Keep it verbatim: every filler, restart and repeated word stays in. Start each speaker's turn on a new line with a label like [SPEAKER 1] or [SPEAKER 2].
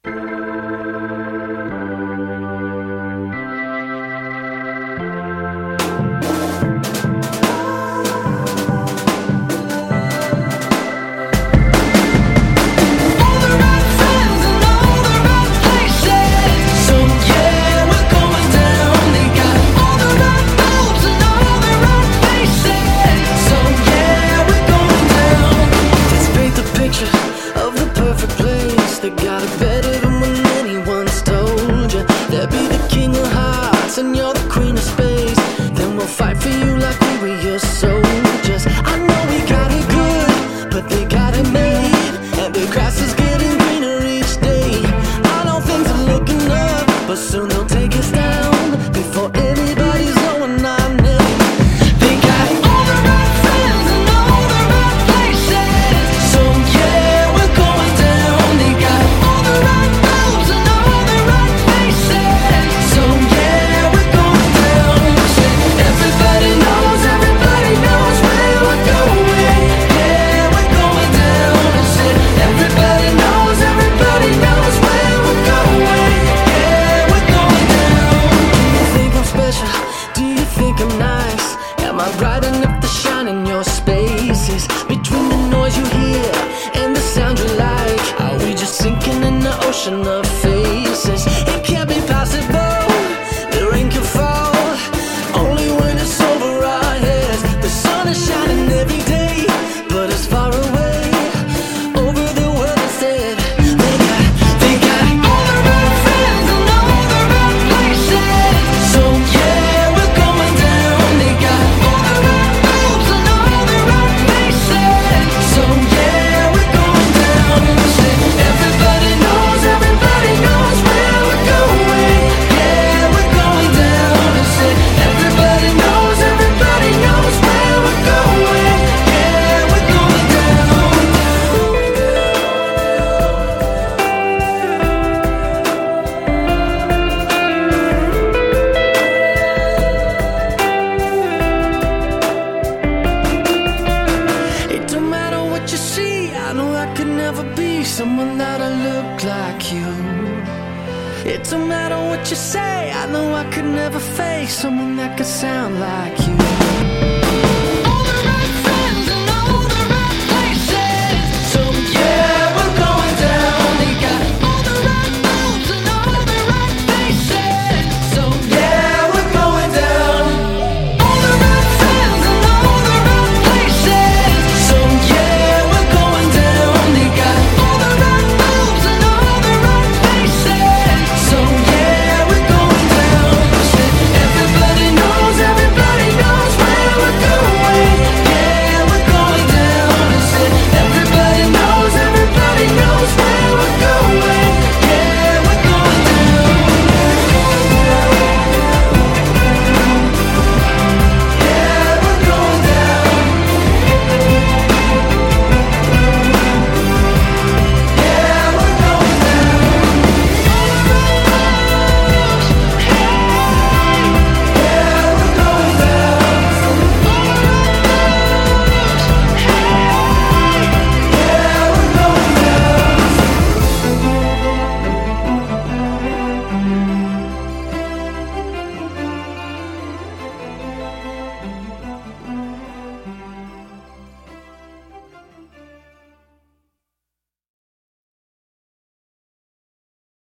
[SPEAKER 1] They got it better than when anyone's told you. They'll be the king of hearts and you're the queen of space. Then we'll fight for you like we were your soldiers. I know we got it good, but they got it made, and the grass is getting greener each day. I know things are looking up, but soon they'll take us down before anybody's knowing our name. They got all the right friends and all the right places. So yeah, we're going down. They got all the right moves and all the right faces. So yeah, we're going down. Everybody knows, everybody knows where we're going. Yeah, we're going down. Everybody knows, everybody knows where we're going. Yeah, we're going down. Do you think I'm special? Do you think I'm nice? Am I bright enough to shine in your spaces? Between the noise you hear and the sound you like, are we just sinking in the ocean of faces? It can't be possible, the rain can fall only when it's over our heads. The sun is shining every day, but it's far away over the world instead. They got, they got all the right friends and all the right places. So yeah, we're going down. They got all the right moves and all the right faces. So yeah, we're going down. Everybody knows, everybody knows where we're going. Yeah, we're going down. Everybody knows, everybody knows where we're going. Yeah, we're going down. It don't matter what you see, I know I could never be someone that'll look like you. It don't matter what you say, I know I could never face someone that could sound like you.